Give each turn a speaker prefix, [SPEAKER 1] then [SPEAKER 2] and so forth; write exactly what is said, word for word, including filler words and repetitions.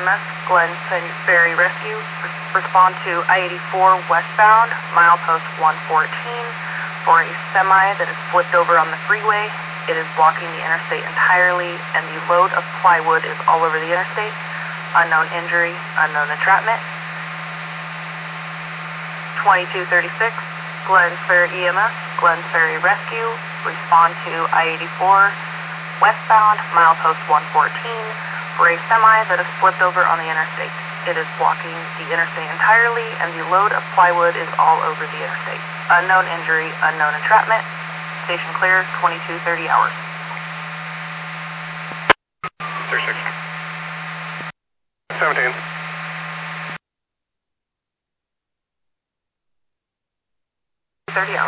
[SPEAKER 1] S, Glen Ferry Rescue. Respond to I eighty-four westbound, milepost one fourteen, for a semi that is flipped over on the freeway. It is blocking the interstate entirely, and the load of plywood is all over the interstate. Unknown injury, unknown entrapment. twenty-two thirty-six, Glen Ferry E M S, Glen Ferry Rescue. Respond to I eighty-four westbound, milepost one fourteen, for a semi that is flipped over on the interstate. It is blocking the interstate entirely, and the load of plywood is all over the interstate. Unknown injury, unknown entrapment. Station clear, twenty-two thirty hours.
[SPEAKER 2] thirty-six. seventeen.
[SPEAKER 1] thirty hours.